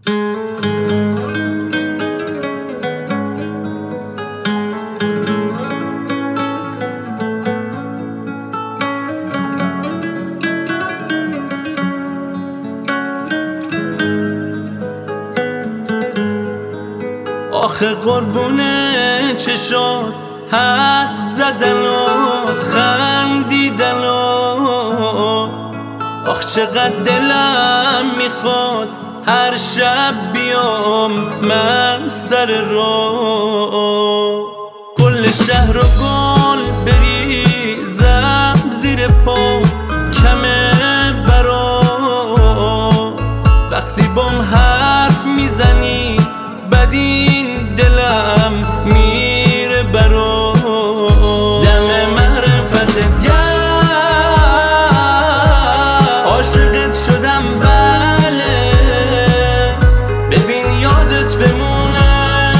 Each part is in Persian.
آخه قربونه چشات حرف زدنات خندیدنات، آخ چقدر دلم میخواد هر شب بیام من سر راه، کل شهر و گل بریزم زیر پا کمه برا، وقتی بام حرف میزنی بدین دلم میره برا، دم معرفتت گرم عاشقت شدم بله، ببین یادت بمونه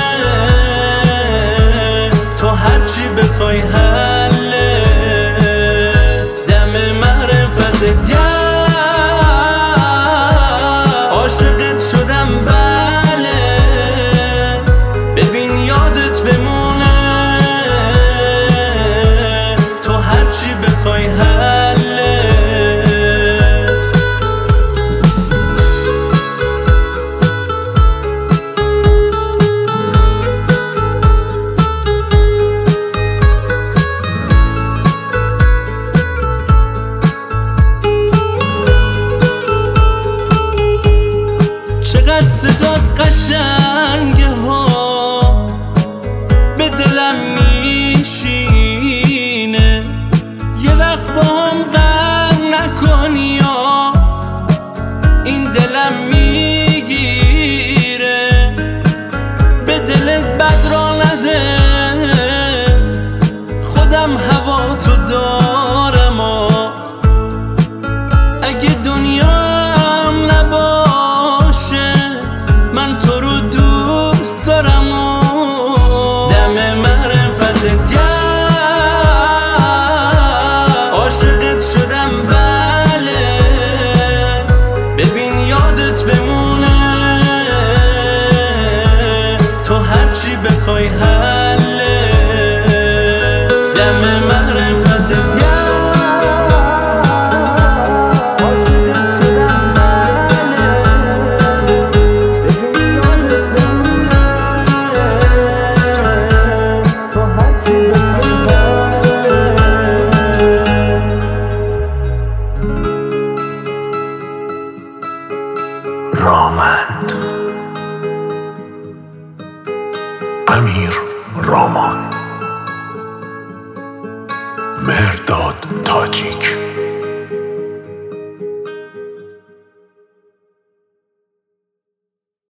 تو هرچی بخوای حله، دم معرفتت گرم عاشقت شدم بله، ببین یادت بمونه تو هرچی بخوای حله. چقدر صدات قشنگه ها به دلم میشینه، یه وقت با هم قهر نکنی یا این دلم میگیره، به دلت بد را نده خودم هوا تو دارم اگه دنیام نباشه من تو رو دوست دارم دم معرفتت گرم عاشقت شدم بله، ببین یادت بمونه تو هرچی بخوای حله، دم معرفتت گرم رامند امیر رامان مهرداد تاجیک